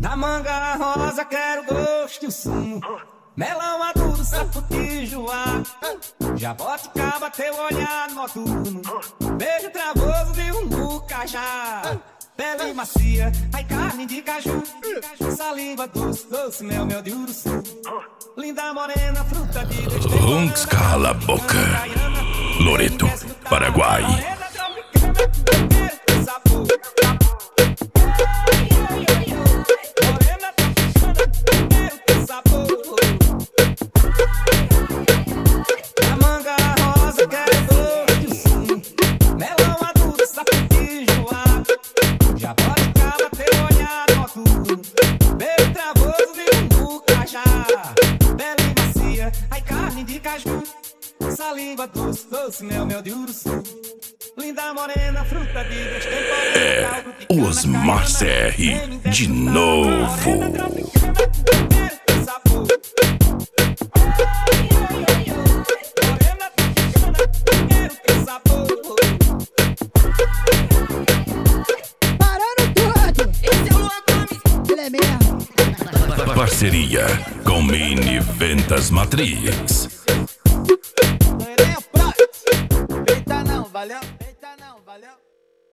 Da manga rosa quero gosto e o sumo, melão maduro, saputijoá, jaboticaba, teu olhar noturno, beijo travoso de umbu, cajá, pele macia, ai carne de caju, saliva doce, doce, mel de uruçu, linda morena, fruta de Runks, cala a boca. Loreto, Paraguai. Saliva doce, doce, mel de uruçu, linda morena, fruta de destemporada. Osmar CR de novo. Parando tudo! Esse é o Luan Gomes! Ele é mesmo! Parceria com Mini Ventas Matrix. Não é nem a praia! Eita não, valeu!